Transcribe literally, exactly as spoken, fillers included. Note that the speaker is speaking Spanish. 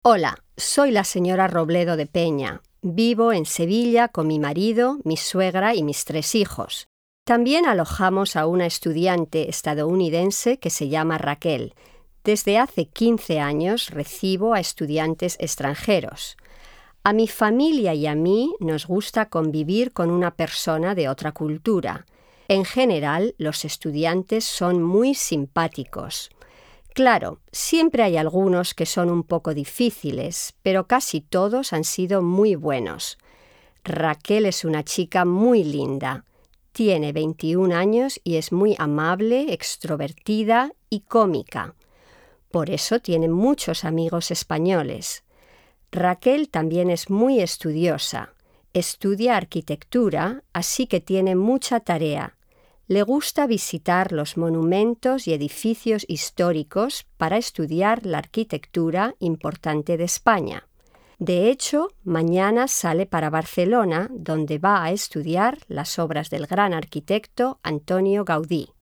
Hola, soy la señora Robledo de Peña. Vivo en Sevilla con mi marido, mi suegra y mis tres hijos. También alojamos a una estudiante estadounidense que se llama Raquel. Desde hace quince años recibo a estudiantes extranjeros. A mi familia y a mí nos gusta convivir con una persona de otra cultura. En general, los estudiantes son muy simpáticos. Claro, siempre hay algunos que son un poco difíciles, pero casi todos han sido muy buenos. Raquel es una chica muy linda. Tiene veintiún años y es muy amable, extrovertida y cómica. Por eso tiene muchos amigos españoles. Raquel también es muy estudiosa. Estudia arquitectura, así que tiene mucha tarea. Le gusta visitar los monumentos y edificios históricos para estudiar la arquitectura importante de España. De hecho, mañana sale para Barcelona, donde va a estudiar las obras del gran arquitecto Antonio Gaudí.